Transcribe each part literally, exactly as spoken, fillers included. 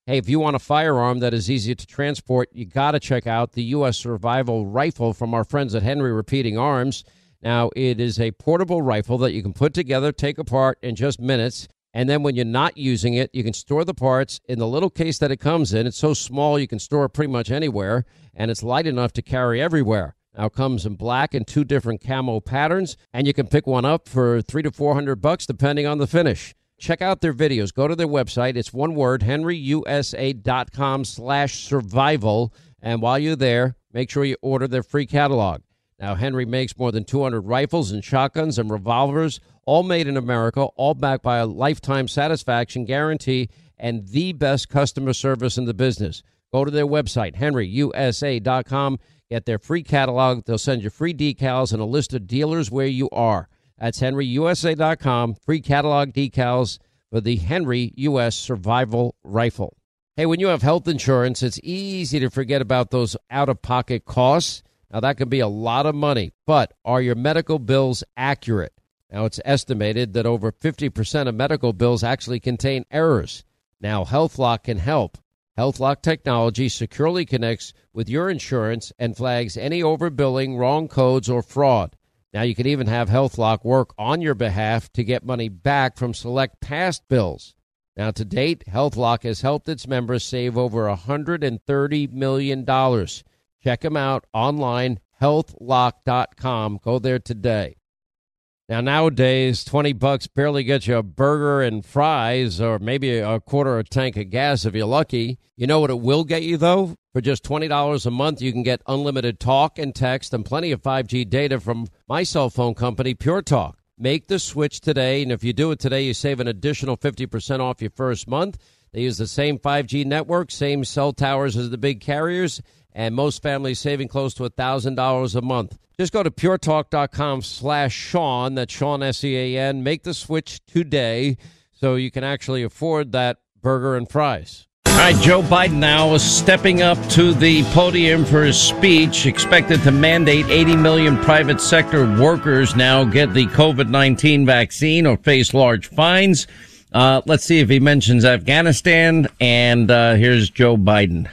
Hey, if you want a firearm that is easy to transport, you got to check out the U S Survival Rifle from our friends at Henry Repeating Arms. Now, it is a portable rifle that you can put together, take apart in just minutes, and then when you're not using it, you can store the parts in the little case that it comes in. It's so small you can store it pretty much anywhere, and it's light enough to carry everywhere. Now, it comes in black and two different camo patterns, and you can pick one up for three to four hundred bucks, depending on the finish. Check out their videos. Go to their website. It's one word, henryusa.com slash survival. And while you're there, make sure you order their free catalog. Now, Henry makes more than two hundred rifles and shotguns and revolvers, all made in America, all backed by a lifetime satisfaction guarantee and the best customer service in the business. Go to their website, henry u s a dot com. Get their free catalog. They'll send you free decals and a list of dealers where you are. That's henry u s a dot com. Free catalog decals for the Henry U S Survival Rifle. Hey, when you have health insurance, it's easy to forget about those out-of-pocket costs. Now, that could be a lot of money, but are your medical bills accurate? Now, it's estimated that over fifty percent of medical bills actually contain errors. Now, HealthLock can help. HealthLock technology securely connects with your insurance and flags any overbilling, wrong codes, or fraud. Now, you can even have HealthLock work on your behalf to get money back from select past bills. Now, to date, HealthLock has helped its members save over one hundred thirty million dollars. Check them out online, health lock dot com. Go there today. Now, nowadays, twenty bucks barely gets you a burger and fries or maybe a quarter of a tank of gas if you're lucky. You know what it will get you, though? For just twenty dollars a month, you can get unlimited talk and text and plenty of five G data from my cell phone company, Pure Talk. Make the switch today, and if you do it today, you save an additional fifty percent off your first month. They use the same five G network, same cell towers as the big carriers, and most families saving close to one thousand dollars a month. Just go to puretalk.com slash Sean, that's Sean, S E A N. Make the switch today so you can actually afford that burger and fries. All right, Joe Biden now is stepping up to the podium for his speech, expected to mandate eighty million private sector workers now get the COVID nineteen vaccine or face large fines. Uh, let's see if he mentions Afghanistan, and uh, here's Joe Biden.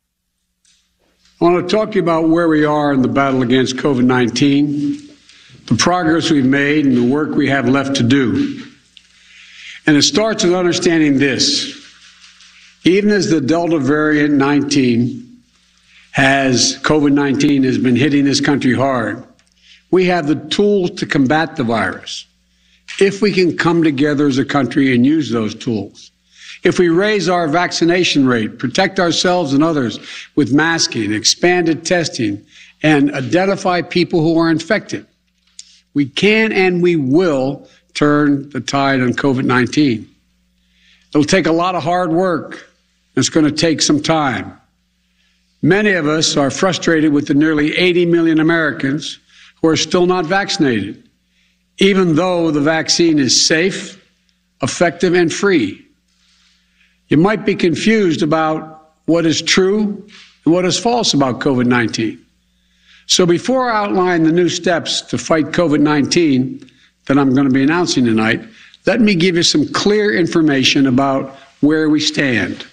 I want to talk to you about where we are in the battle against COVID nineteen, the progress we've made, and the work we have left to do. And it starts with understanding this. Even as the Delta variant nineteen has, COVID nineteen has been hitting this country hard, we have the tools to combat the virus if we can come together as a country and use those tools. If we raise our vaccination rate, protect ourselves and others with masking, expanded testing, and identify people who are infected, we can and we will turn the tide on COVID nineteen. It'll take a lot of hard work. It's going to take some time. Many of us are frustrated with the nearly eighty million Americans who are still not vaccinated, even though the vaccine is safe, effective, and free. You might be confused about what is true and what is false about COVID nineteen. So before I outline the new steps to fight COVID nineteen that I'm going to be announcing tonight, let me give you some clear information about where we stand.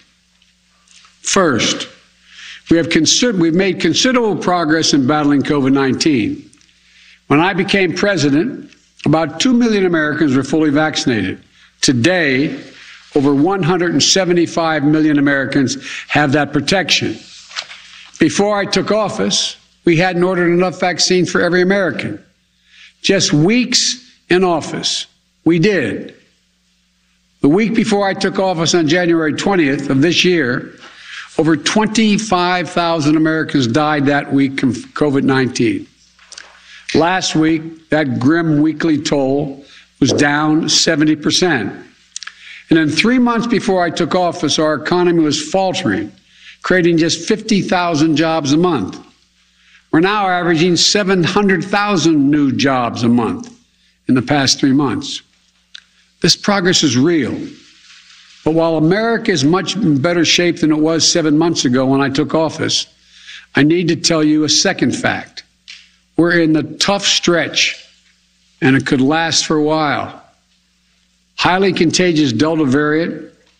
First, we have consider- we've made considerable progress in battling COVID nineteen. When I became president, about two million Americans were fully vaccinated. Today, over one hundred seventy-five million Americans have that protection. Before I took office, we hadn't ordered enough vaccine for every American. Just weeks in office, we did. The week before I took office on January twentieth of this year, over twenty-five thousand Americans died that week from COVID nineteen. Last week, that grim weekly toll was down seventy percent. And then three months before I took office, our economy was faltering, creating just fifty thousand jobs a month. We're now averaging seven hundred thousand new jobs a month in the past three months. This progress is real. But while America is much in better shape than it was seven months ago when I took office, I need to tell you a second fact. We're in the tough stretch, and it could last for a while. Highly contagious Delta variant,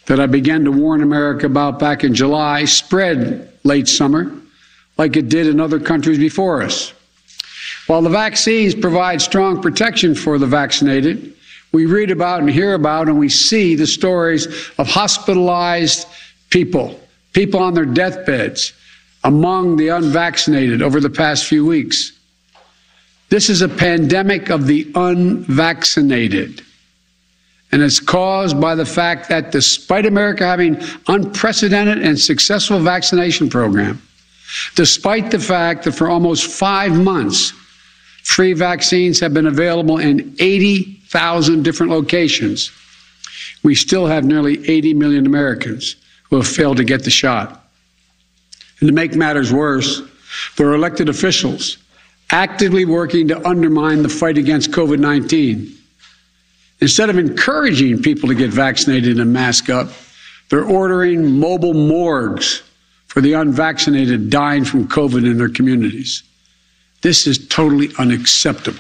that I began to warn America about back in July spread late summer like it did in other countries before us. While the vaccines provide strong protection for the vaccinated, we read about and hear about and we see the stories of hospitalized people, people on their deathbeds, among the unvaccinated over the past few weeks. This is a pandemic of the unvaccinated. And it's caused by the fact that despite America having unprecedented and successful vaccination program, despite the fact that for almost five months, free vaccines have been available in eighty thousand different locations, we still have nearly eighty million Americans who have failed to get the shot. And to make matters worse, there are elected officials actively working to undermine the fight against COVID nineteen. Instead of encouraging people to get vaccinated and mask up, they're ordering mobile morgues for the unvaccinated dying from COVID in their communities. This is totally unacceptable.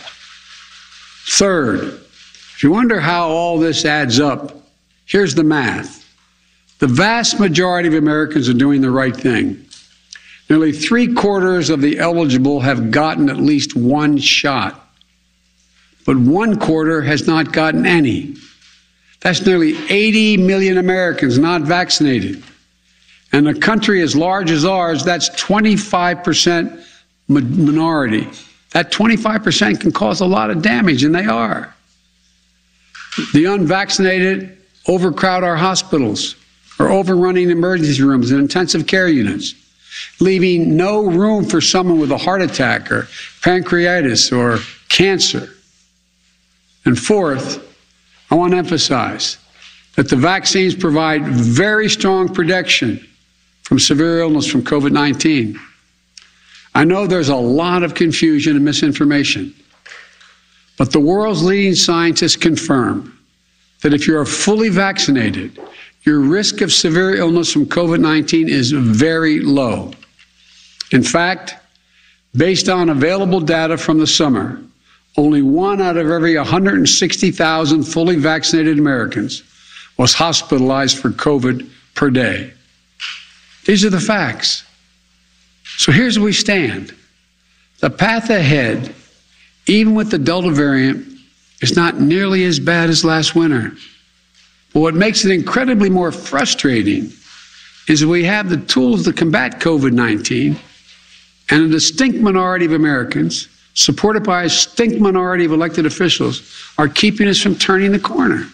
Third, if you wonder how all this adds up, here's the math. The vast majority of Americans are doing the right thing. Nearly three quarters of the eligible have gotten at least one shot, but one quarter has not gotten any. That's nearly eighty million Americans not vaccinated. And a country as large as ours, that's twenty-five percent minority. That twenty-five percent can cause a lot of damage, and they are. The unvaccinated overcrowd our hospitals, are overrunning emergency rooms and intensive care units, leaving no room for someone with a heart attack or pancreatitis or cancer. And fourth, I want to emphasize that the vaccines provide very strong protection from severe illness from COVID nineteen. I know there's a lot of confusion and misinformation, but the world's leading scientists confirm that if you're fully vaccinated, your risk of severe illness from COVID nineteen is very low. In fact, based on available data from the summer, only one out of every one hundred sixty thousand fully vaccinated Americans was hospitalized for COVID per day. These are the facts. So here's where we stand. The path ahead, even with the Delta variant, is not nearly as bad as last winter. But what makes it incredibly more frustrating is that we have the tools to combat COVID nineteen, and a distinct minority of Americans, supported by a distinct minority of elected officials, are keeping us from turning the corner.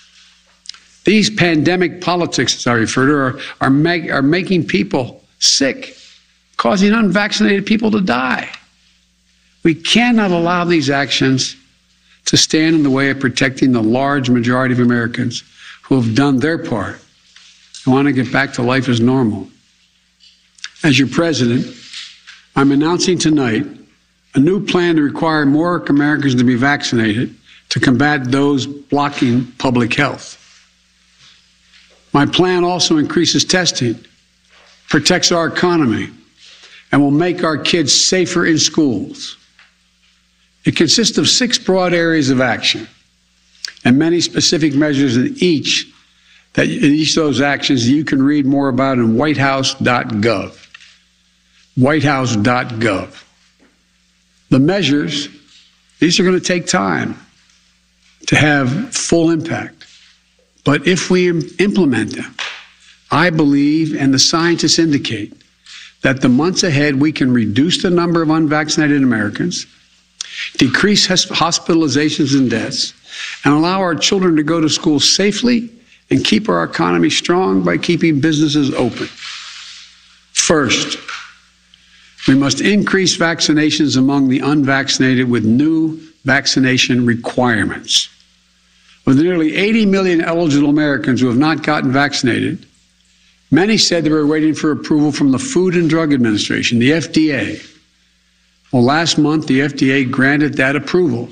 These pandemic politics, as I refer to, are, are, make, are making people sick, causing unvaccinated people to die. We cannot allow these actions to stand in the way of protecting the large majority of Americans who have done their part and want to get back to life as normal. As your president, I'm announcing tonight a new plan to require more Americans to be vaccinated to combat those blocking public health. My plan also increases testing, protects our economy, and will make our kids safer in schools. It consists of six broad areas of action and many specific measures in each that in each of those actions you can read more about in white house dot gov. white house dot gov. The measures, these are going to take time to have full impact. But if we implement them, I believe, and the scientists indicate, that the months ahead we can reduce the number of unvaccinated Americans, decrease hospitalizations and deaths, and allow our children to go to school safely and keep our economy strong by keeping businesses open. First, we must increase vaccinations among the unvaccinated with new vaccination requirements. With nearly eighty million eligible Americans who have not gotten vaccinated, many said they were waiting for approval from the Food and Drug Administration, the F D A. Well, last month, the F D A granted that approval.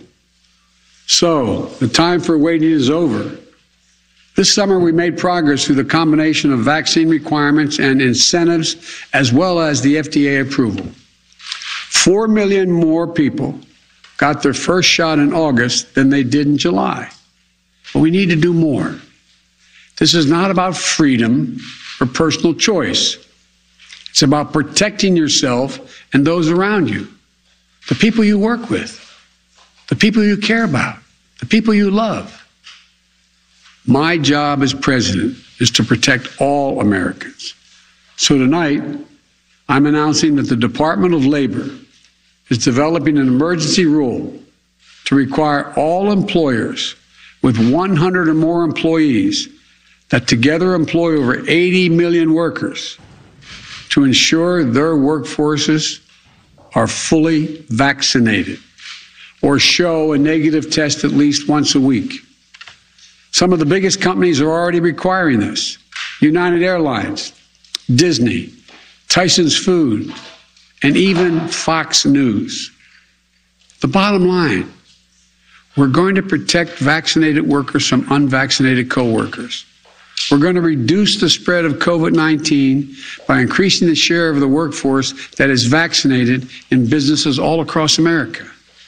So the time for waiting is over. This summer, we made progress through the combination of vaccine requirements and incentives, as well as the F D A approval. Four million more people got their first shot in August than they did in July. But we need to do more. This is not about freedom or personal choice. It's about protecting yourself and those around you, the people you work with, the people you care about, the people you love. My job as president is to protect all Americans. So tonight, I'm announcing that the Department of Labor is developing an emergency rule to require all employers with one hundred or more employees that together employ over eighty million workers to ensure their workforces are fully vaccinated or show a negative test at least once a week. Some of the biggest companies are already requiring this. United Airlines, Disney, Tyson's Food, and even Fox News. The bottom line, we're going to protect vaccinated workers from unvaccinated coworkers. We're going to reduce the spread of COVID nineteen by increasing the share of the workforce that is vaccinated in businesses all across America.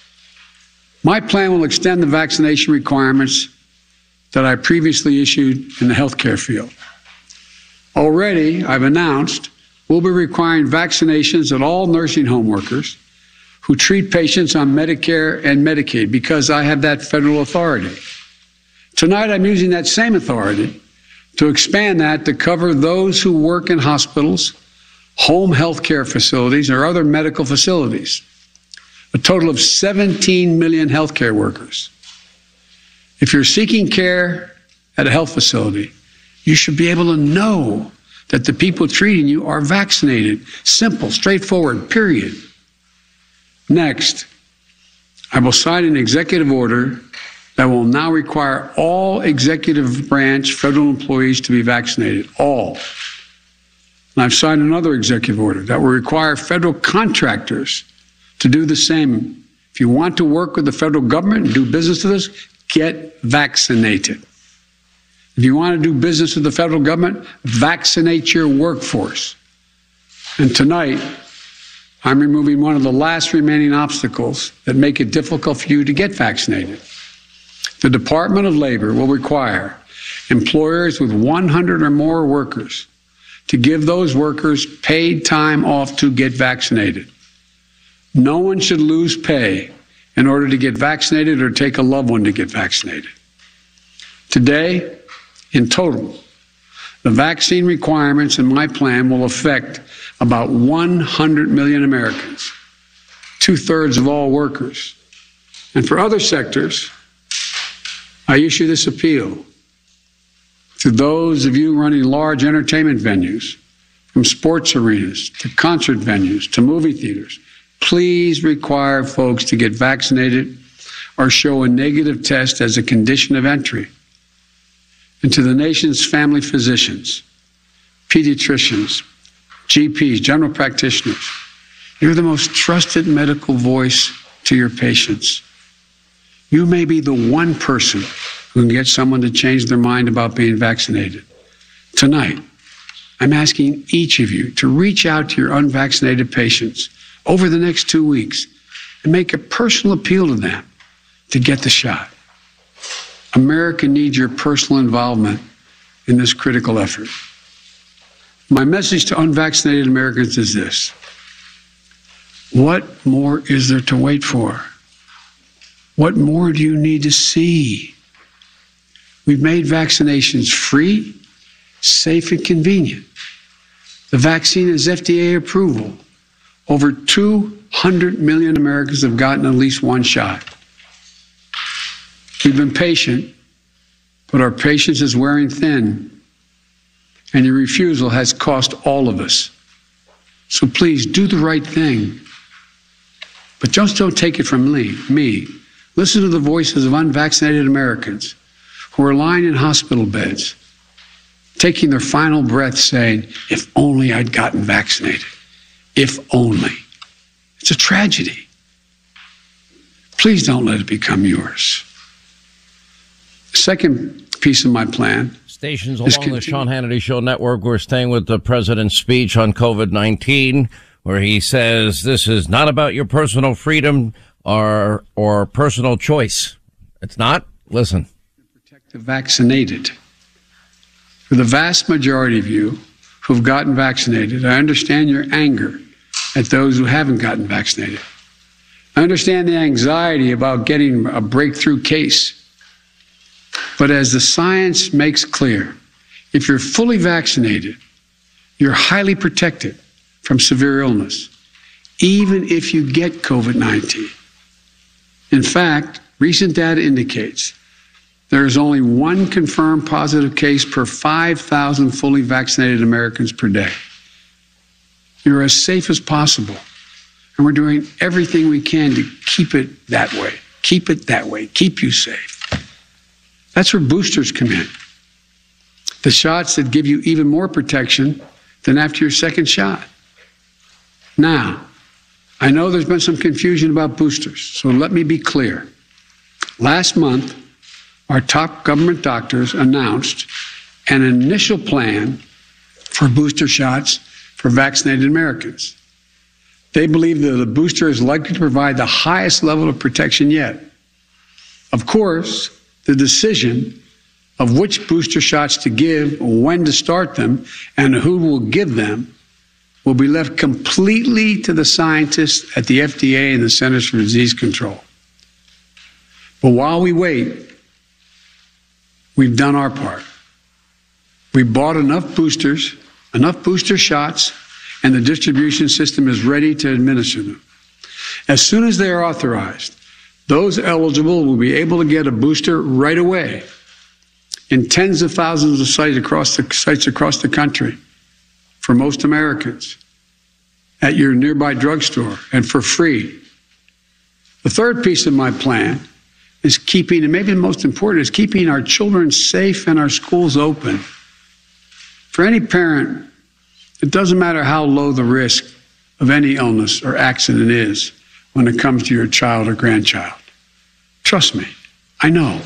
My plan will extend the vaccination requirements that I previously issued in the healthcare field. Already, I've announced we'll be requiring vaccinations of all nursing home workers who treat patients on Medicare and Medicaid because I have that federal authority. Tonight, I'm using that same authority to expand that to cover those who work in hospitals, home health care facilities, or other medical facilities, a total of seventeen million healthcare workers. If you're seeking care at a health facility, you should be able to know that the people treating you are vaccinated. Simple, straightforward, period. Next, I will sign an executive order that will now require all executive branch federal employees to be vaccinated, all. And I've signed another executive order that will require federal contractors to do the same. If you want to work with the federal government and do business with us, get vaccinated. If you want to do business with the federal government, vaccinate your workforce. And tonight, I'm removing one of the last remaining obstacles that make it difficult for you to get vaccinated. The Department of Labor will require employers with one hundred or more workers to give those workers paid time off to get vaccinated. No one should lose pay in order to get vaccinated or take a loved one to get vaccinated. Today, in total, the vaccine requirements in my plan will affect about one hundred million Americans, two-thirds of all workers. And for other sectors, I issue this appeal to those of you running large entertainment venues, from sports arenas to concert venues to movie theaters. Please require folks to get vaccinated or show a negative test as a condition of entry. And to the nation's family physicians, pediatricians, G Ps, general practitioners, you're the most trusted medical voice to your patients. You may be the one person who can get someone to change their mind about being vaccinated. Tonight, I'm asking each of you to reach out to your unvaccinated patients over the next two weeks and make a personal appeal to them to get the shot. America needs your personal involvement in this critical effort. My message to unvaccinated Americans is this: what more is there to wait for? What more do you need to see? We've made vaccinations free, safe, and convenient. The vaccine has F D A approval. Over two hundred million Americans have gotten at least one shot. We've been patient, but our patience is wearing thin, and your refusal has cost all of us. So please do the right thing. But just don't take it from me. Listen to the voices of unvaccinated Americans who are lying in hospital beds, taking their final breath saying, if only I'd gotten vaccinated. If only. It's a tragedy. Please don't let it become yours. The second piece of my plan. Stations along the Sean Hannity Show Network, we're staying with the president's speech on COVID nineteen, where he says this is not about your personal freedom or or personal choice. It's not? Listen. Protect the vaccinated. For the vast majority of you who have gotten vaccinated, I understand your anger at those who haven't gotten vaccinated. I understand the anxiety about getting a breakthrough case. But as the science makes clear, if you're fully vaccinated, you're highly protected from severe illness, even if you get COVID nineteen. In fact, recent data indicates there is only one confirmed positive case per five thousand fully vaccinated Americans per day. You're as safe as possible, and we're doing everything we can to keep it that way. Keep it that way. Keep you safe. That's where boosters come in. The shots that give you even more protection than after your second shot. Now, I know there's been some confusion about boosters, so let me be clear. Last month, our top government doctors announced an initial plan for booster shots for vaccinated Americans. They believe that the booster is likely to provide the highest level of protection yet. Of course, the decision of which booster shots to give, when to start them, and who will give them will be left completely to the scientists at the F D A and the Centers for Disease Control. But while we wait, we've done our part. We bought enough boosters, enough booster shots, and the distribution system is ready to administer them. As soon as they are authorized, those eligible will be able to get a booster right away in tens of thousands of sites across the, sites across the country for most Americans at your nearby drugstore and for free. The third piece of my plan is keeping, and maybe the most important, is keeping our children safe and our schools open. For any parent, it doesn't matter how low the risk of any illness or accident is when it comes to your child or grandchild. Trust me, I know.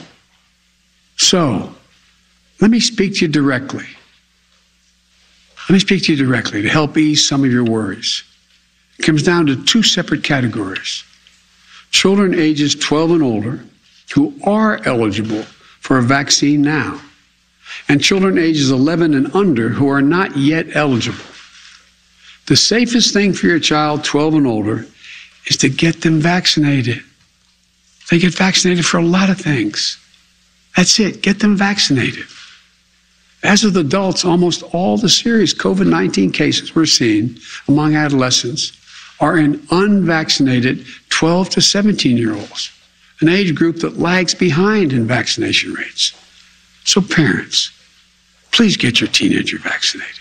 So, let me speak to you directly. Let me speak to you directly to help ease some of your worries. It comes down to two separate categories. Children ages twelve and older who are eligible for a vaccine now, and children ages eleven and under who are not yet eligible. The safest thing for your child twelve and older is to get them vaccinated. They get vaccinated for a lot of things. That's it. Get them vaccinated. As with adults, almost all the serious COVID nineteen cases we're seeing among adolescents are in unvaccinated twelve to seventeen-year-olds, an age group that lags behind in vaccination rates. So parents, please get your teenager vaccinated.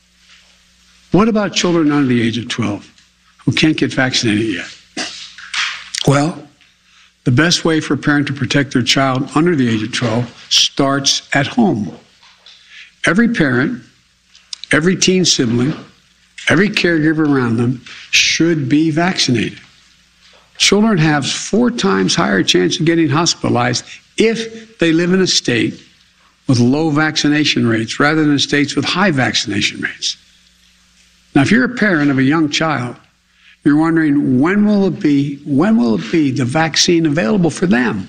What about children under the age of twelve who can't get vaccinated yet? Well, the best way for a parent to protect their child under the age of twelve starts at home. Every parent, every teen sibling, every caregiver around them should be vaccinated. Children have four times higher chance of getting hospitalized if they live in a state with low vaccination rates rather than states with high vaccination rates. Now, if you're a parent of a young child, you're wondering, when will it be, when will it be the vaccine available for them?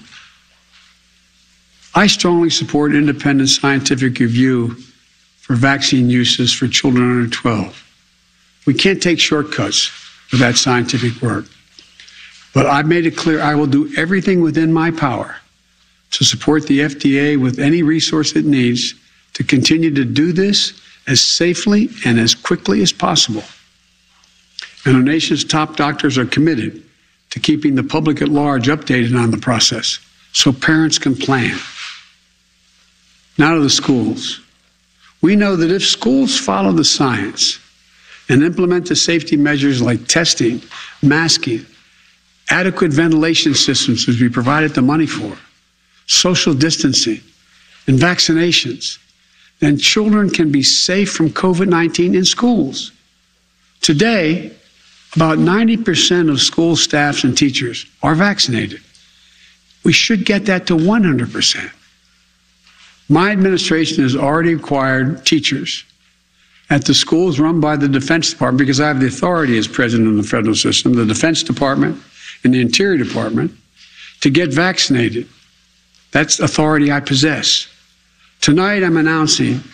I strongly support independent scientific review for vaccine uses for children under twelve. We can't take shortcuts with that scientific work. But I've made it clear I will do everything within my power to support the F D A with any resource it needs to continue to do this as safely and as quickly as possible. And our nation's top doctors are committed to keeping the public at large updated on the process so parents can plan. Now to the schools. We know that if schools follow the science and implement the safety measures like testing, masking, adequate ventilation systems, which we provided the money for, social distancing, and vaccinations, then children can be safe from COVID nineteen in schools. Today, about ninety percent of school staffs and teachers are vaccinated. We should get that to one hundred percent. My administration has already required teachers at the schools run by the Defense Department, because I have the authority as president of the federal system, the Defense Department and the Interior Department, to get vaccinated. That's authority I possess. Tonight I'm announcing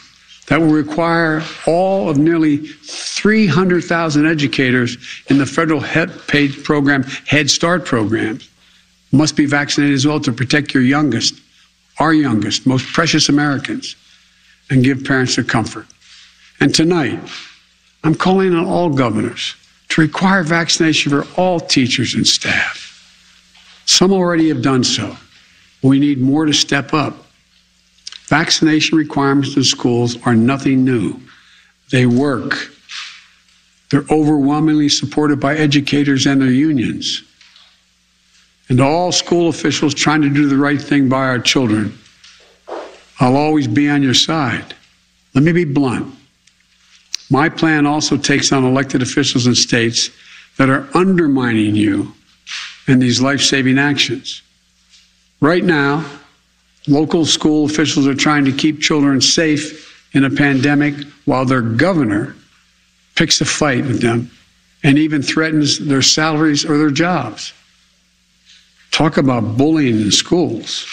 that will require all of nearly three hundred thousand educators in the federal Head Paid program, Head Start programs, must be vaccinated as well to protect your youngest, our youngest, most precious Americans, and give parents their comfort. And tonight, I'm calling on all governors to require vaccination for all teachers and staff. Some already have done so. We need more to step up. Vaccination requirements in schools are nothing new. They work. They're overwhelmingly supported by educators and their unions. And all school officials trying to do the right thing by our children, I'll always be on your side. Let me be blunt. My plan also takes on elected officials in states that are undermining you in these life-saving actions. Right now, local school officials are trying to keep children safe in a pandemic while their governor picks a fight with them and even threatens their salaries or their jobs. Talk about bullying in schools.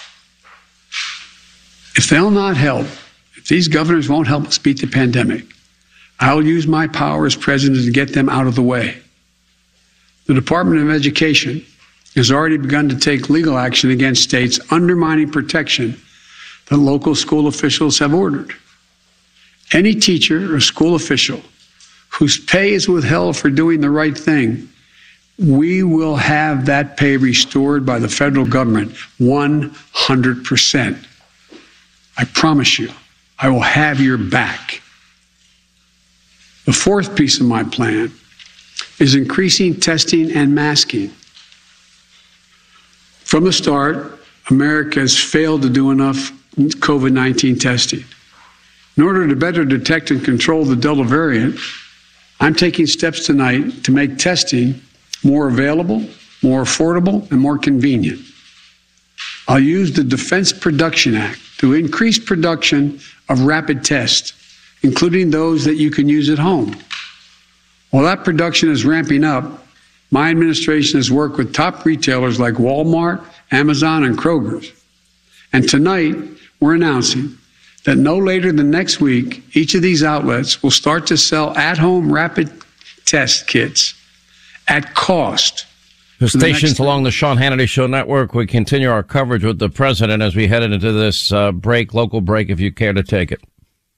If they'll not help, if these governors won't help us beat the pandemic, I'll use my power as president to get them out of the way. The Department of Education has already begun to take legal action against states undermining protection that local school officials have ordered. Any teacher or school official whose pay is withheld for doing the right thing, we will have that pay restored by the federal government one hundred percent. I promise you, I will have your back. The fourth piece of my plan is increasing testing and masking. From the start, America has failed to do enough COVID nineteen testing. In order to better detect and control the Delta variant, I'm taking steps tonight to make testing more available, more affordable, and more convenient. I'll use the Defense Production Act to increase production of rapid tests, including those that you can use at home. While that production is ramping up, my administration has worked with top retailers like Walmart, Amazon, and Kroger's. And tonight, we're announcing that no later than next week, each of these outlets will start to sell at-home rapid test kits at cost. The stations the along the Sean Hannity Show network, we continue our coverage with the president as we head into this uh, break, local break, if you care to take it.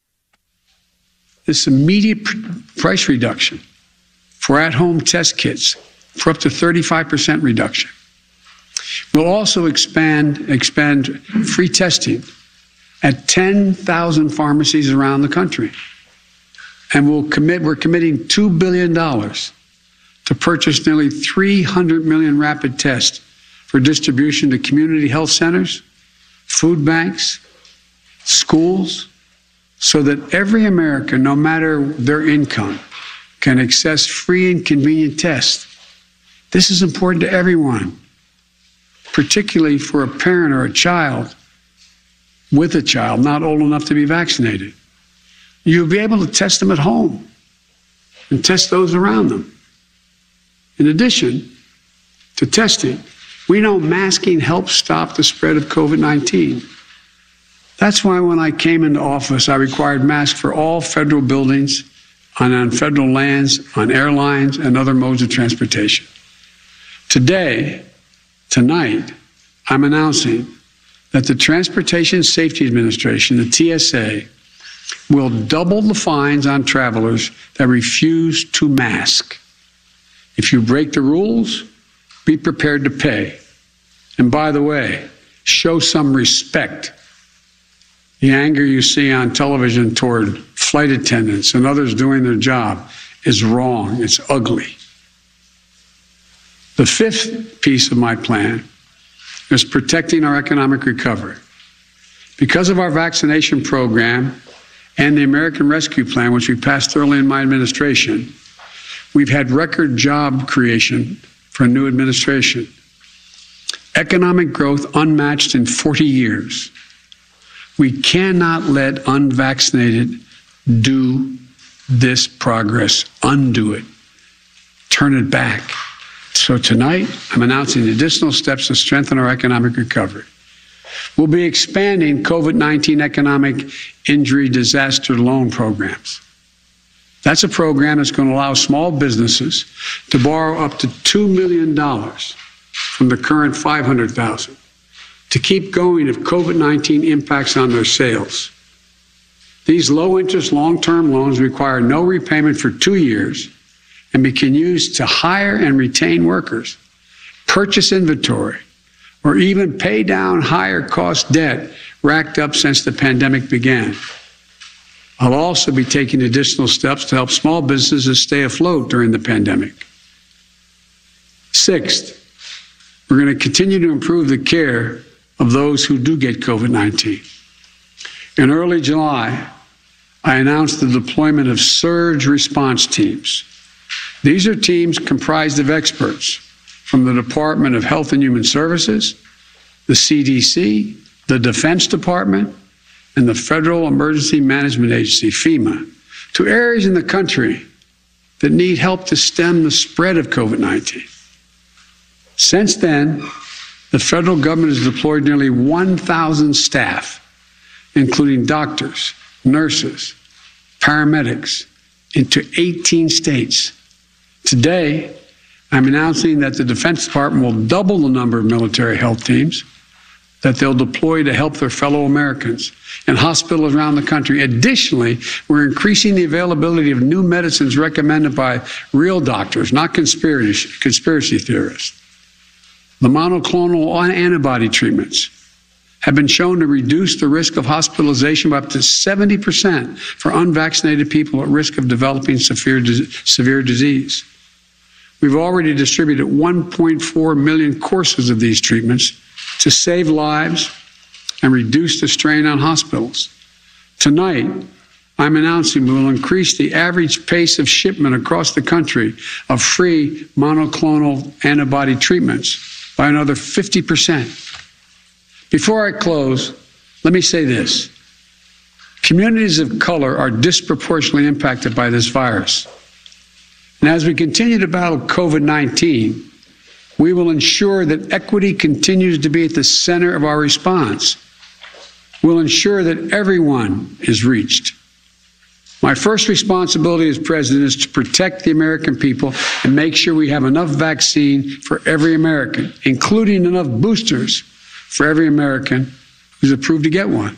This immediate pr- price reduction for at-home test kits for up to thirty-five percent reduction. We'll also expand, expand free testing at ten thousand pharmacies around the country. And we'll commit, we're committing two billion dollars to purchase nearly three hundred million rapid tests for distribution to community health centers, food banks, schools, so that every American, no matter their income, can access free and convenient tests. This is important to everyone, particularly for a parent or a child with a child not old enough to be vaccinated. You'll be able to test them at home and test those around them. In addition to testing, we know masking helps stop the spread of COVID nineteen. That's why when I came into office, I required masks for all federal buildings, on, on federal lands, on airlines, and other modes of transportation. Today, tonight, I'm announcing that the Transportation Safety Administration, the T S A, will double the fines on travelers that refuse to mask. If you break the rules, be prepared to pay. And by the way, show some respect. The anger you see on television toward flight attendants and others doing their job is wrong. It's ugly. The fifth piece of my plan is protecting our economic recovery. Because of our vaccination program and the American Rescue Plan, which we passed early in my administration, we've had record job creation for a new administration. Economic growth unmatched in forty years. We cannot let unvaccinated do this progress, undo it, turn it back. So tonight, I'm announcing additional steps to strengthen our economic recovery. We'll be expanding COVID nineteen economic injury disaster loan programs. That's a program that's going to allow small businesses to borrow up to two million dollars from the current five hundred thousand dollars to keep going if COVID nineteen impacts on their sales. These low-interest, long-term loans require no repayment for two years and can be used to hire and retain workers, purchase inventory, or even pay down higher-cost debt racked up since the pandemic began. I'll also be taking additional steps to help small businesses stay afloat during the pandemic. Sixth, we're going to continue to improve the care of those who do get COVID nineteen. In early July, I announced the deployment of surge response teams. These are teams comprised of experts from the Department of Health and Human Services, the C D C, the Defense Department, and the Federal Emergency Management Agency, FEMA, to areas in the country that need help to stem the spread of COVID nineteen. Since then, the federal government has deployed nearly one thousand staff, including doctors, nurses, paramedics, into eighteen states. Today, I'm announcing that the Defense Department will double the number of military health teams that they'll deploy to help their fellow Americans in hospitals around the country. Additionally, we're increasing the availability of new medicines recommended by real doctors, not conspiracy, conspiracy theorists. The monoclonal antibody treatments have been shown to reduce the risk of hospitalization by up to seventy percent for unvaccinated people at risk of developing severe, severe disease. We've already distributed one point four million courses of these treatments to save lives and reduce the strain on hospitals. Tonight, I'm announcing we will increase the average pace of shipment across the country of free monoclonal antibody treatments by another fifty percent. Before I close, let me say this. Communities of color are disproportionately impacted by this virus. And as we continue to battle COVID nineteen, we will ensure that equity continues to be at the center of our response. We'll ensure that everyone is reached. My first responsibility as president is to protect the American people and make sure we have enough vaccine for every American, including enough boosters for every American who's approved to get one.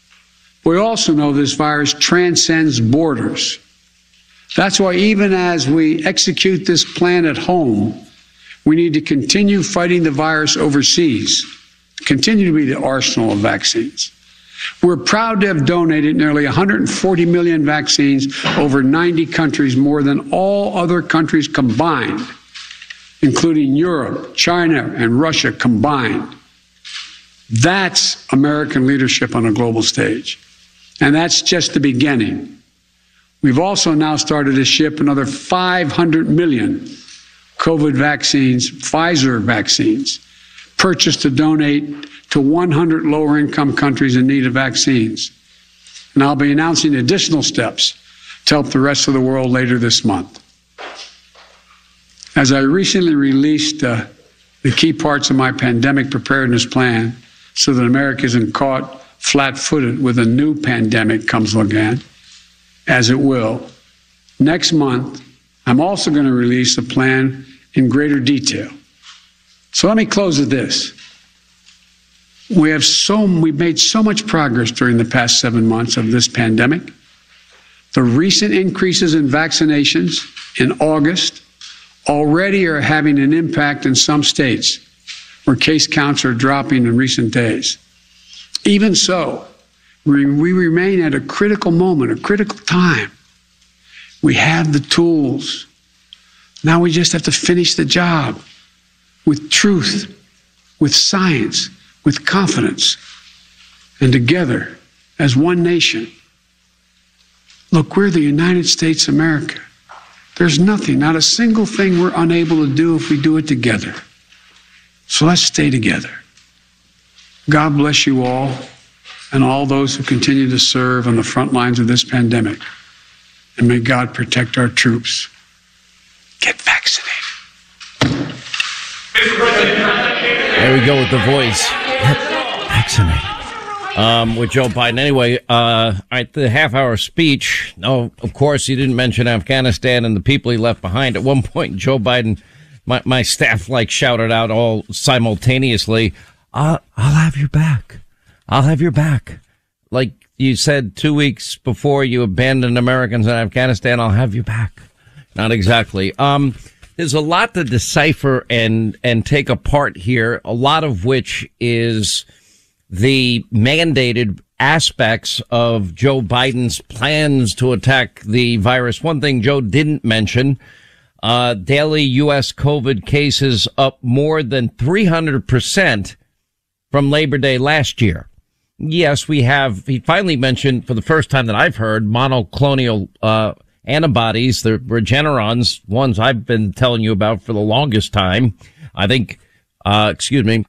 We also know this virus transcends borders. That's why even as we execute this plan at home, we need to continue fighting the virus overseas, continue to be the arsenal of vaccines. We're proud to have donated nearly one hundred forty million vaccines over ninety countries, more than all other countries combined, including Europe, China, and Russia combined. That's American leadership on a global stage. And that's just the beginning. We've also now started to ship another five hundred million COVID vaccines, Pfizer vaccines, purchased to donate to one hundred lower-income countries in need of vaccines. And I'll be announcing additional steps to help the rest of the world later this month. As I recently released uh, the key parts of my pandemic preparedness plan so that America isn't caught flat-footed with a new pandemic comes again, as it will, next month, I'm also going to release a plan in greater detail. So let me close with this. We have so, we've made so much progress during the past seven months of this pandemic. The recent increases in vaccinations in August already are having an impact in some states where case counts are dropping in recent days. Even so, we, we remain at a critical moment, a critical time. We have the tools. Now we just have to finish the job with truth, with science, with confidence, and together as one nation. Look, we're the United States of America. There's nothing, not a single thing we're unable to do if we do it together. So let's stay together. God bless you all and all those who continue to serve on the front lines of this pandemic. And may God protect our troops. Get vaccinated. There we go with the voice. Get vaccinated. vaccinated. Um, with Joe Biden. Anyway, uh, at the half-hour speech, no, of course, he didn't mention Afghanistan and the people he left behind. At one point, Joe Biden, my, my staff, like, shouted out all simultaneously, I'll, I'll have your back. I'll have your back. Like you said two weeks before you abandoned Americans in Afghanistan, I'll have you back. Not exactly. Um, there's a lot to decipher and, and take apart here, a lot of which is the mandated aspects of Joe Biden's plans to attack the virus. One thing Joe didn't mention, uh, daily U S COVID cases up more than three hundred percent from Labor Day last year. Yes, we have, he finally mentioned for the first time that I've heard, monoclonal, uh, antibodies, the Regenerons, ones I've been telling you about for the longest time. I think, uh, excuse me.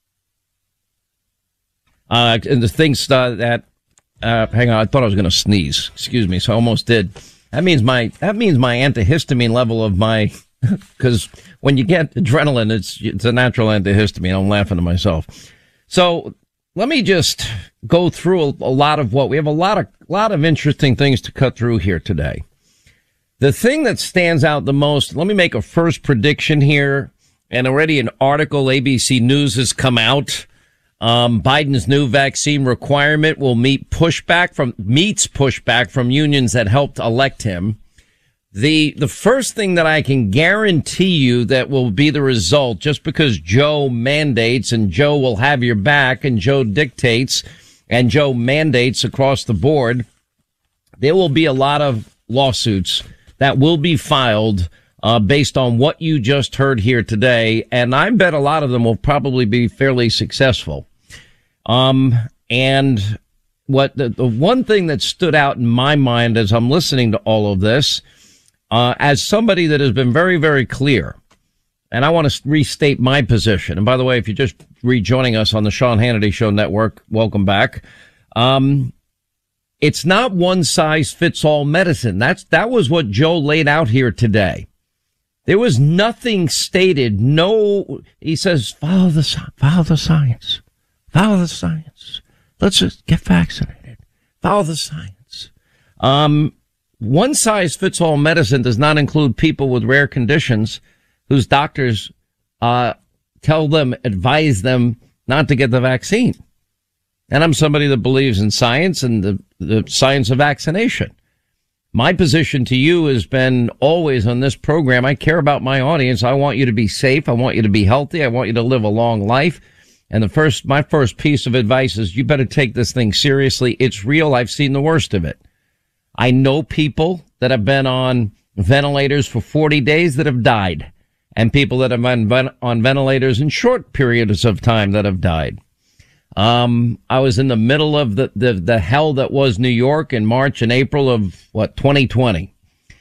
Uh, and the things uh, that, uh, hang on, I thought I was going to sneeze. Excuse me. So I almost did. That means my, that means my antihistamine level of my, because when you get adrenaline, it's, it's a natural antihistamine. I'm laughing to myself. So let me just go through a, a lot of what we have a lot of, lot of interesting things to cut through here today. The thing that stands out the most, let me make a first prediction here. And already an article, A B C News has come out. Um, Biden's new vaccine requirement will meet pushback from, meets pushback from unions that helped elect him. The, the first thing that I can guarantee you that will be the result, just because Joe mandates and Joe will have your back and Joe dictates and Joe mandates across the board, there will be a lot of lawsuits that will be filed Uh, based on what you just heard here today. And I bet a lot of them will probably be fairly successful. Um, and what the, the one thing that stood out in my mind as I'm listening to all of this, uh, as somebody that has been very, very clear, and I want to restate my position. And by the way, if you're just rejoining us on the Sean Hannity Show Network, welcome back. Um, it's not one size fits all medicine. That's, that was what Joe laid out here today. There was nothing stated. No, he says, follow the, follow the science. Follow the science. Let's just get vaccinated. Follow the science. Um, one size fits all medicine does not include people with rare conditions whose doctors, uh, tell them, advise them not to get the vaccine. And I'm somebody that believes in science and the, the science of vaccination. My position to you has been always on this program. I care about my audience. I want you to be safe. I want you to be healthy. I want you to live a long life. And the first, my first piece of advice is you better take this thing seriously. It's real. I've seen the worst of it. I know people that have been on ventilators for forty days that have died, and people that have been on ventilators in short periods of time that have died. Um, I was in the middle of the, the, the hell that was New York in March and April of what, twenty twenty.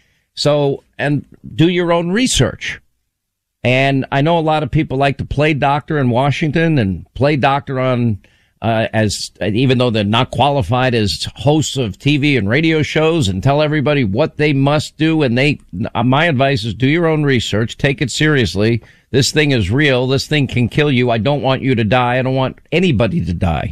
So, and do your own research. And I know a lot of people like to play doctor in Washington and play doctor on, uh, as, even though they're not qualified as hosts of T V and radio shows, and tell everybody what they must do. And they, my advice is do your own research, take it seriously. This thing is real. This thing can kill you. I don't want you to die. I don't want anybody to die.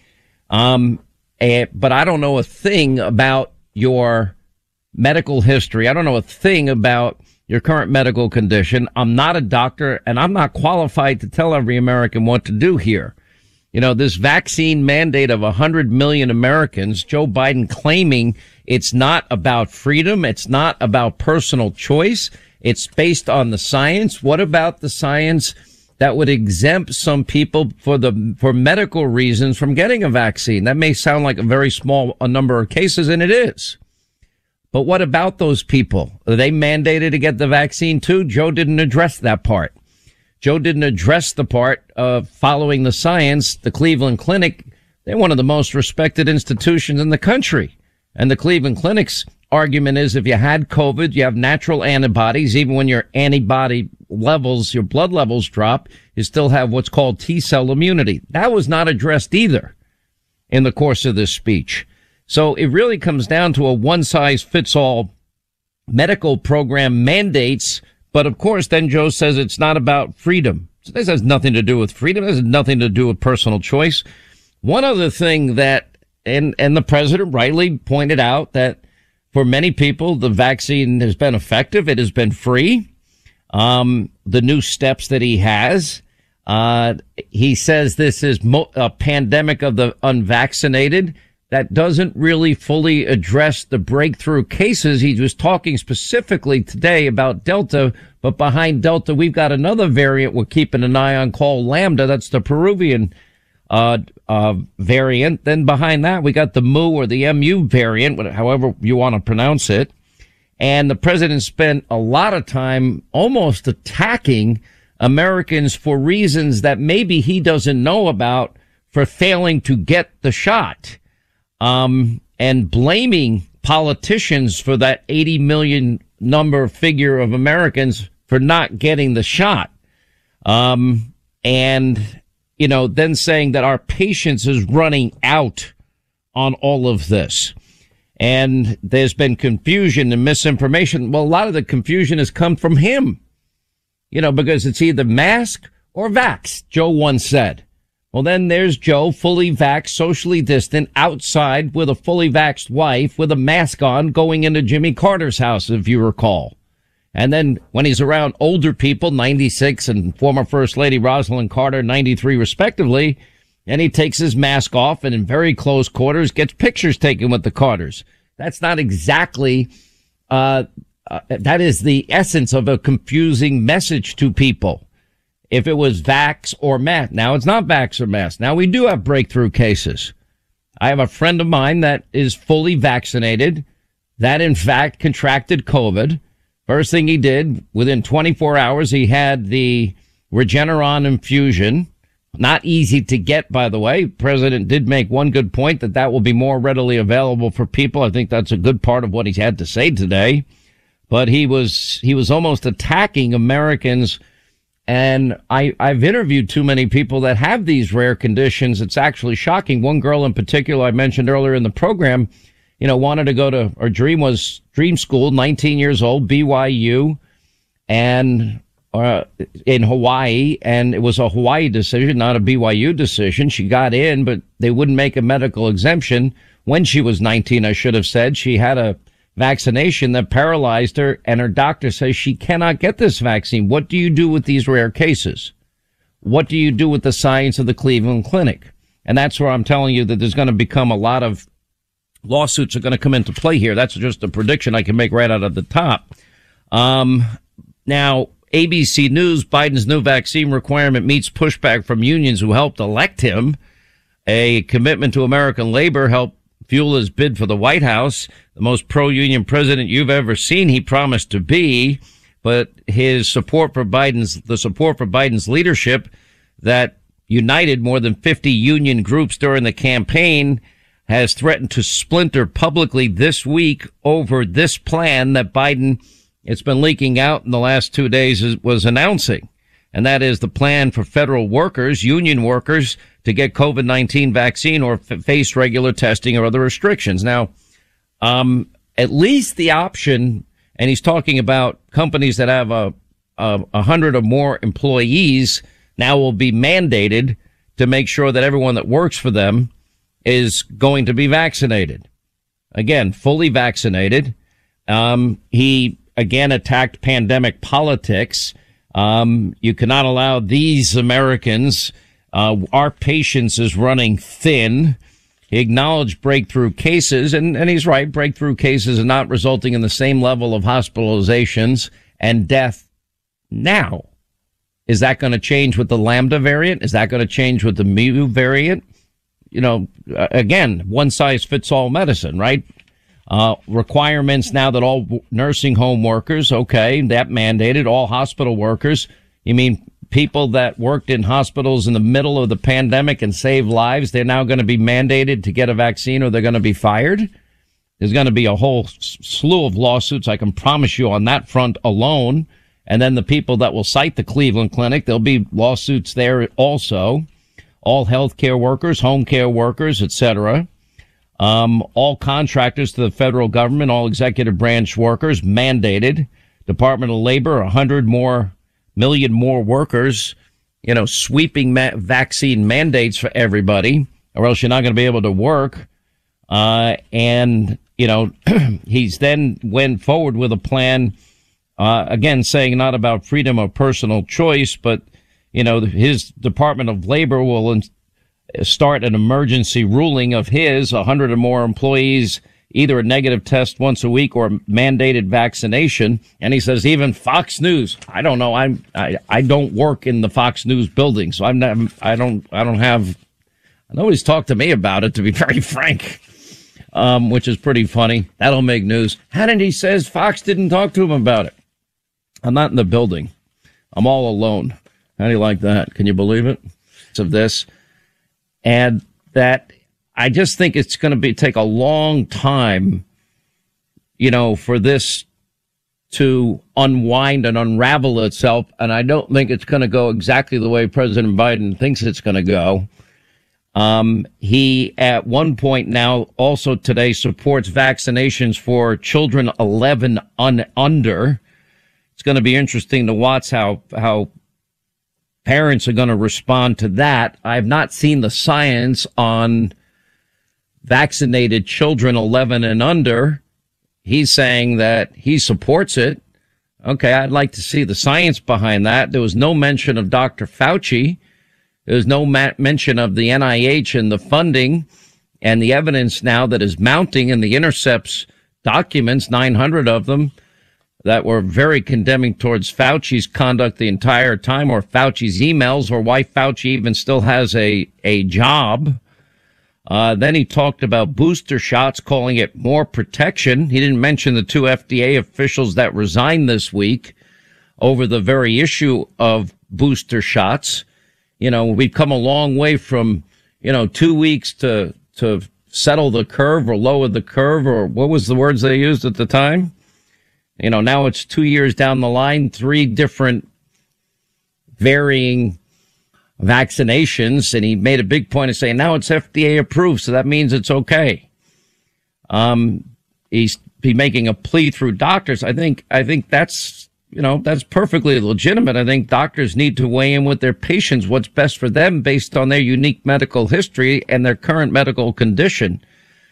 Um, eh, but I don't know a thing about your medical history. I don't know a thing about your current medical condition. I'm not a doctor, and I'm not qualified to tell every American what to do here. You know, this vaccine mandate of one hundred million Americans, Joe Biden claiming it's not about freedom. It's not about personal choice. It's based on the science. What about the science that would exempt some people for the, for medical reasons from getting a vaccine? That may sound like a very small a number of cases, and it is. But what about those people? Are they mandated to get the vaccine too? Joe didn't address that part. Joe didn't address the part of following the science. The Cleveland Clinic, they're one of the most respected institutions in the country. And the Cleveland Clinic's argument is if you had COVID, you have natural antibodies. Even when your antibody levels, your blood levels drop, you still have what's called T-cell immunity. That was not addressed either in the course of this speech. So it really comes down to a one-size-fits-all medical program mandates. But, of course, then Joe says it's not about freedom. So this has nothing to do with freedom. This has nothing to do with personal choice. one other thing that, and, and the president rightly pointed out that for many people, the vaccine has been effective. It has been free. Um, the new steps that he has, uh, he says this is mo- a pandemic of the unvaccinated. That doesn't really fully address the breakthrough cases. He was talking specifically today about Delta, but behind Delta, we've got another variant we're keeping an eye on called Lambda. That's the Peruvian uh, uh, variant. Then behind that, we got the Mu or the M U variant, however you want to pronounce it. And the president spent a lot of time almost attacking Americans for reasons that maybe he doesn't know about for failing to get the shot. Um, and blaming politicians for that eighty million number figure of Americans for not getting the shot. Um, and, you know, then saying that our patience is running out on all of this. And there's been confusion and misinformation. Well, a lot of the confusion has come from him, you know, because it's either mask or vax, Joe once said. Well, then there's Joe, fully vaxxed, socially distant, outside with a fully vaxxed wife with a mask on going into Jimmy Carter's house, if you recall. And then when he's around older people, ninety-six, and former First Lady Rosalind Carter, ninety-three, respectively, and he takes his mask off and in very close quarters gets pictures taken with the Carters. That's not exactly, uh, uh that is the essence of a confusing message to people. If it was vax or mask. Now it's not vax or mask. Now we do have breakthrough cases. I have a friend of mine that is fully vaccinated that in fact contracted COVID. First thing he did, within twenty-four hours, he had the Regeneron infusion. Not easy to get, by the way. President did make one good point that that will be more readily available for people. I think that's a good part of what he's had to say today. But he was, he was almost attacking Americans. And I, I've interviewed too many people that have these rare conditions. It's actually shocking. One girl in particular I mentioned earlier in the program, you know, wanted to go to, her dream was dream school, nineteen years old, B Y U, and uh, in Hawaii. And it was a Hawaii decision, not a B Y U decision. She got in, but they wouldn't make a medical exemption. When she was nineteen, I should have said, she had a vaccination that paralyzed her, and her doctor says she cannot get this vaccine. What do you do with these rare cases? What do you do with the science of the Cleveland Clinic? And that's where I'm telling you that there's going to become a lot of lawsuits are going to come into play here. That's just a prediction I can make right out of the top. Um, now, A B C News, Biden's new vaccine requirement meets pushback from unions who helped elect him. A commitment to American labor helped fuel his bid for the White House, the most pro-union president you've ever seen. He promised to be, but his support for Biden's, the support for Biden's leadership that united more than fifty union groups during the campaign has threatened to splinter publicly this week over this plan that Biden, it's been leaking out in the last two days, was announcing. And that is the plan for federal workers, union workers, to get COVID nineteen vaccine or f- face regular testing or other restrictions. Now, um, at least the option, and he's talking about companies that have a, a, a hundred or more employees now will be mandated to make sure that everyone that works for them is going to be vaccinated. Again, fully vaccinated. Um, he again attacked pandemic politics. Um, you cannot allow these Americans, uh, our patience is running thin. He acknowledged breakthrough cases, and, and he's right, breakthrough cases are not resulting in the same level of hospitalizations and death now. Is that going to change with the Lambda variant? Is that going to change with the Mu variant? You know, again, one size fits all medicine, right? Uh, requirements now that all nursing home workers, okay, that mandated, all hospital workers. You mean people that worked in hospitals in the middle of the pandemic and saved lives, they're now going to be mandated to get a vaccine or they're going to be fired? There's going to be a whole slew of lawsuits, I can promise you, on that front alone. And then the people that will cite the Cleveland Clinic, there'll be lawsuits there also. All healthcare workers, home care workers, et cetera. Um, all contractors to the federal government, all executive branch workers mandated. Department of Labor, a hundred more, million more workers, you know, sweeping ma- vaccine mandates for everybody. or else you're not going to be able to work. Uh, and, you know, he's then went forward with a plan, uh, again, saying not about freedom of personal choice, but, you know, his Department of Labor will in- start an emergency ruling of his, one hundred or more employees, either a negative test once a week or mandated vaccination. And he says even Fox News, I don't know, I'm, I, I don't work in the Fox News building, so I'm not, I don't, I don't have, nobody's talked to me about it, to be very frank, um, which is pretty funny. That'll make news. Hannity says Fox didn't talk to him about it. I'm not in the building. I'm all alone. How do you like that? Can you believe it? It's of this. And that, I just think it's going to be take a long time, you know, for this to unwind and unravel itself. And I don't think it's going to go exactly the way President Biden thinks it's going to go. Um, he, at one point now, also today, supports vaccinations for children eleven and under. It's going to be interesting to watch how, how parents are going to respond to that. I have not seen the science on vaccinated children eleven and under. He's saying that he supports it. Okay, I'd like to see the science behind that. There was no mention of Doctor Fauci. There was no ma- mention of the N I H and the funding and the evidence now that is mounting in the Intercepts documents, nine hundred of them, that were very condemning towards Fauci's conduct the entire time, or Fauci's emails, or why Fauci even still has a, a job. Uh, then he talked about booster shots, calling it more protection. He didn't mention the two F D A officials that resigned this week over the very issue of booster shots. You know, we've come a long way from, you know, two weeks to, to settle the curve or lower the curve, or what was the words they used at the time? You know, now it's two years down the line, three different varying vaccinations, and he made a big point of saying now it's F D A approved, so that means it's okay. Um, he's be making a plea through doctors. I think, I think that's, you know, that's perfectly legitimate. I think doctors need to weigh in with their patients what's best for them based on their unique medical history and their current medical condition.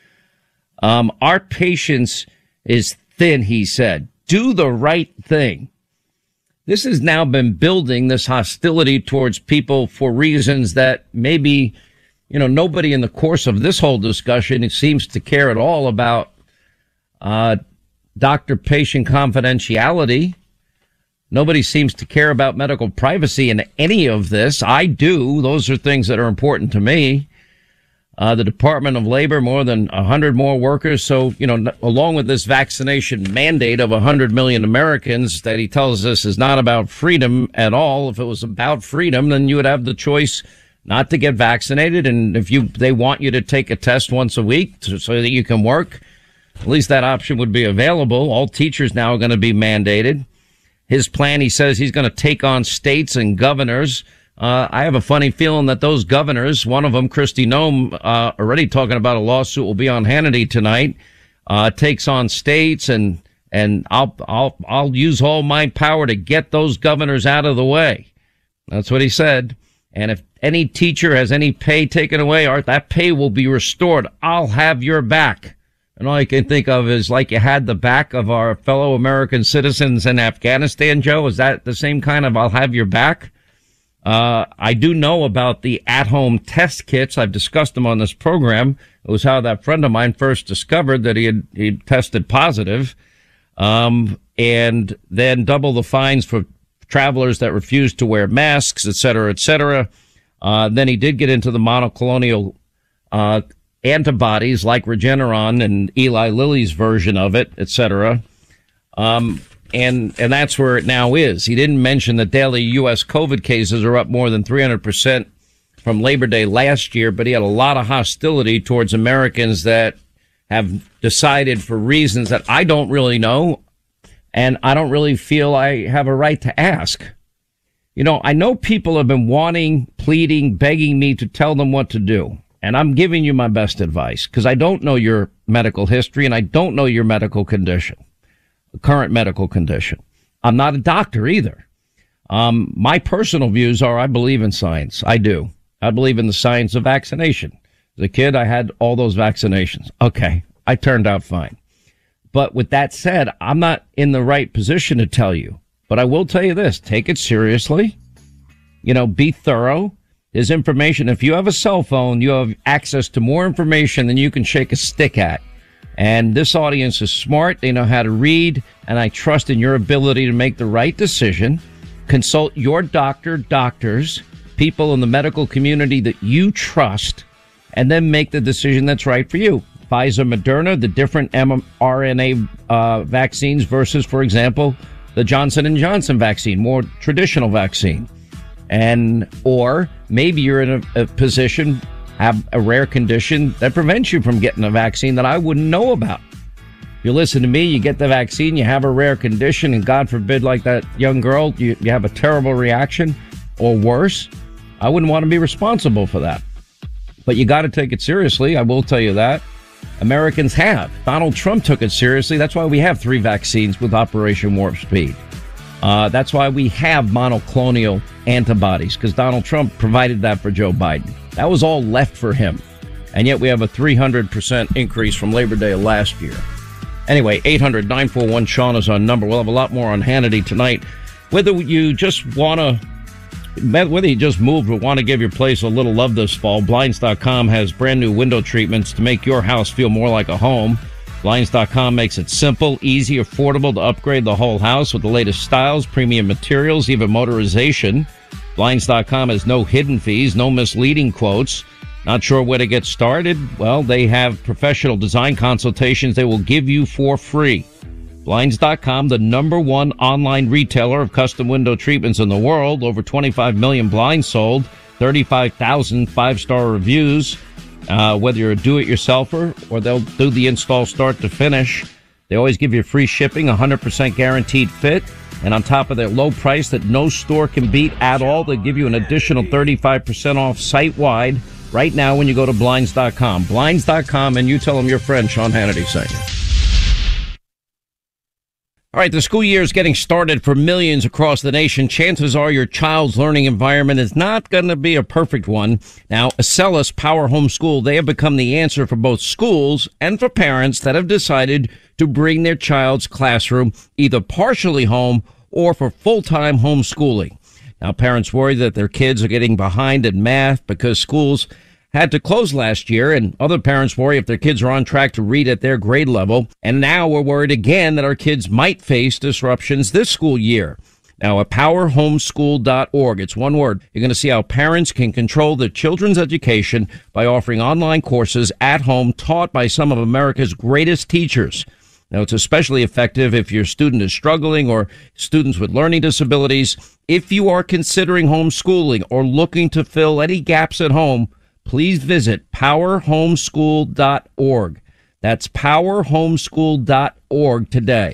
Um, our patience is thin, he said. Do the right thing. This has now been building, this hostility towards people for reasons that maybe, you know, nobody in the course of this whole discussion, it seems to care at all about, uh, doctor-patient confidentiality. Nobody seems to care about medical privacy in any of this. I do. Those are things that are important to me. Uh, the Department of Labor, more than one hundred more workers. So, you know, along with this vaccination mandate of one hundred million Americans that he tells us is not about freedom at all. If it was about freedom, then you would have the choice not to get vaccinated. And if you, they want you to take a test once a week to, so that you can work, at least that option would be available. All teachers now are going to be mandated. His plan, he says he's going to take on states and governors. Uh, I have a funny feeling that those governors, one of them, Kristi Noem, uh, already talking about a lawsuit, will be on Hannity tonight, uh, takes on states, and, and I'll, I'll, I'll use all my power to get those governors out of the way. That's what he said. And if any teacher has any pay taken away, Art, that pay will be restored. I'll have your back. And all I can think of is like you had the back of our fellow American citizens in Afghanistan, Joe. Is that the same kind of I'll have your back? Uh, I do know about the at-home test kits. I've discussed them on this program. It was how that friend of mine first discovered that he had, he tested positive. Um, and then double the fines for travelers that refused to wear masks, et cetera, et cetera. Uh, then he did get into the monoclonal, uh, antibodies like Regeneron and Eli Lilly's version of it, et cetera. Um, and, and that's where it now is. He didn't mention that daily U S COVID cases are up more than three hundred percent from Labor Day last year, but he had a lot of hostility towards Americans that have decided for reasons that I don't really know, and I don't really feel I have a right to ask. You know, I know people have been wanting, pleading, begging me to tell them what to do. And I'm giving you my best advice because I don't know your medical history and I don't know your medical condition, current medical condition. I'm not a doctor either. Um, my personal views are I believe in science. I do. I believe in the science of vaccination. As a kid, I had all those vaccinations. Okay, I turned out fine. But with that said, I'm not in the right position to tell you. But I will tell you this, take it seriously. You know, be thorough. There's information. If you have a cell phone, you have access to more information than you can shake a stick at. And this audience is smart. They know how to read. And I trust in your ability to make the right decision. Consult your doctor, doctors, people in the medical community that you trust, and then make the decision that's right for you. Pfizer, Moderna, the different mRNA uh, vaccines versus, for example, the Johnson and Johnson vaccine, more traditional vaccine. And, or maybe you're in a, a position, have a rare condition that prevents you from getting a vaccine that I wouldn't know about. If you listen to me, you get the vaccine, you have a rare condition, and God forbid, like that young girl, you, you have a terrible reaction or worse. I wouldn't want to be responsible for that. But you got to take it seriously. I will tell you that. Americans have. Donald Trump took it seriously. That's why we have three vaccines with Operation Warp Speed. Uh, that's why we have monoclonal antibodies, because Donald Trump provided that for Joe Biden. That was all left for him. And yet we have a three hundred percent increase from Labor Day of last year. Anyway, eight hundred nine four one Sean is our number. We'll have a lot more on Hannity tonight. Whether you just want to Whether you just moved or want to give your place a little love this fall, Blinds dot com has brand new window treatments to make your house feel more like a home. Blinds dot com makes it simple, easy, affordable to upgrade the whole house with the latest styles, premium materials, even motorization. Blinds dot com has no hidden fees, no misleading quotes. Not sure where to get started? Well, they have professional design consultations they will give you for free. Blinds dot com, the number one online retailer of custom window treatments in the world. Over twenty-five million blinds sold, thirty-five thousand five-star reviews. Uh, whether you're a do-it-yourselfer or they'll do the install start to finish. They always give you free shipping, one hundred percent guaranteed fit. And on top of their low price that no store can beat at all, they give you an additional thirty-five percent off site-wide right now when you go to Blinds dot com. Blinds dot com, and you tell them your friend Sean Hannity sent you. All right, the school year is getting started for millions across the nation. Chances are your child's learning environment is not going to be a perfect one. Now, Acellus Power Homeschool, they have become the answer for both schools and for parents that have decided to bring their child's classroom either partially home or for full-time homeschooling. Now, parents worry that their kids are getting behind in math because schools had to close last year, and other parents worry if their kids are on track to read at their grade level. And now we're worried again that our kids might face disruptions this school year. Now, at power homeschool dot org, it's one word, you're going to see how parents can control their children's education by offering online courses at home taught by some of America's greatest teachers. Now, it's especially effective if your student is struggling or students with learning disabilities. If you are considering homeschooling or looking to fill any gaps at home, please visit power homeschool dot org. That's power homeschool dot org today.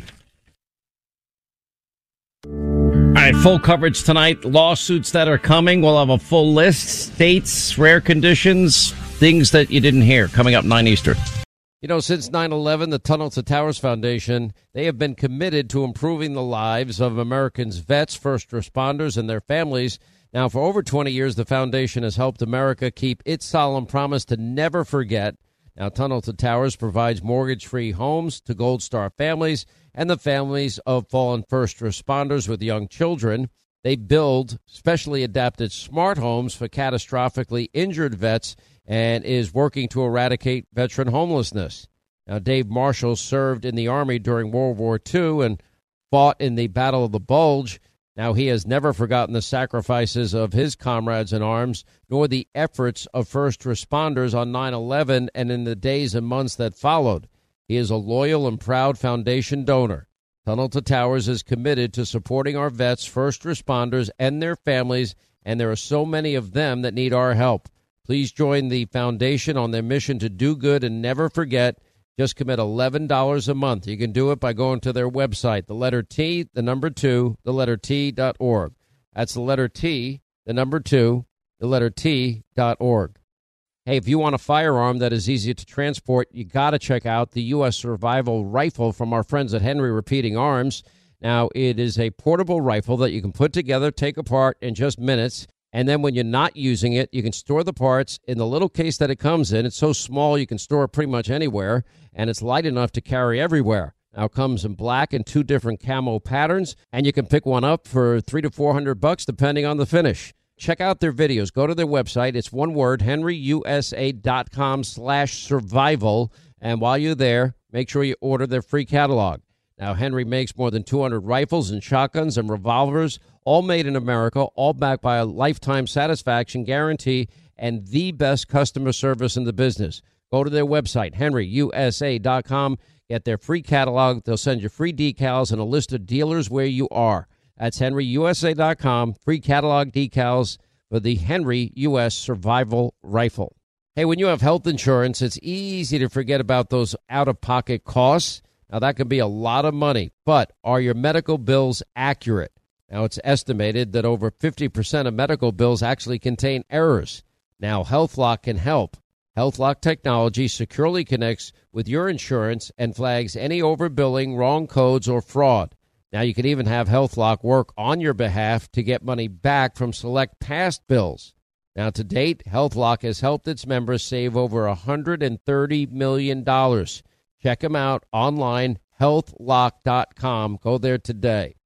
All right, full coverage tonight. Lawsuits that are coming. We'll have a full list. States, rare conditions, things that you didn't hear. Coming up nine Eastern. You know, since nine eleven, the Tunnel to Towers Foundation, they have been committed to improving the lives of Americans' vets, first responders, and their families. Now, for over twenty years, the foundation has helped America keep its solemn promise to never forget. Now, Tunnel to Towers provides mortgage-free homes to Gold Star families and the families of fallen first responders with young children. They build specially adapted smart homes for catastrophically injured vets and is working to eradicate veteran homelessness. Now, Dave Marshall served in the Army during World War Two and fought in the Battle of the Bulge. Now, he has never forgotten the sacrifices of his comrades in arms, nor the efforts of first responders on nine eleven and in the days and months that followed. He is a loyal and proud foundation donor. Tunnel to Towers is committed to supporting our vets, first responders, and their families, and there are so many of them that need our help. Please join the foundation on their mission to do good and never forget. Just commit eleven dollars a month. You can do it by going to their website, the letter T, the number two, the letter T dot org. That's the letter T, the number two, the letter T dot org. Hey, if you want a firearm that is easy to transport, you got to check out the U S Survival Rifle from our friends at Henry Repeating Arms. Now, it is a portable rifle that you can put together, take apart in just minutes, And then when you're not using it, you can store the parts in the little case that it comes in. It's so small you can store it pretty much anywhere, and it's light enough to carry everywhere. Now it comes in black and two different camo patterns, and you can pick one up for three to four hundred bucks depending on the finish. Check out their videos. Go to their website. It's one word, henryusa.com slash survival. And while you're there, make sure you order their free catalog. Now, Henry makes more than two hundred rifles and shotguns and revolvers, all made in America, all backed by a lifetime satisfaction guarantee and the best customer service in the business. Go to their website, henry u s a dot com. Get their free catalog. They'll send you free decals and a list of dealers where you are. That's henry u s a dot com. Free catalog decals for the Henry U S Survival Rifle. Hey, when you have health insurance, it's easy to forget about those out-of-pocket costs. Now, that could be a lot of money, but are your medical bills accurate? Now, it's estimated that over fifty percent of medical bills actually contain errors. Now, HealthLock can help. HealthLock technology securely connects with your insurance and flags any overbilling, wrong codes, or fraud. Now, you can even have HealthLock work on your behalf to get money back from select past bills. Now, to date, HealthLock has helped its members save over one hundred thirty million dollars. Check them out online, health lock dot com. Go there today.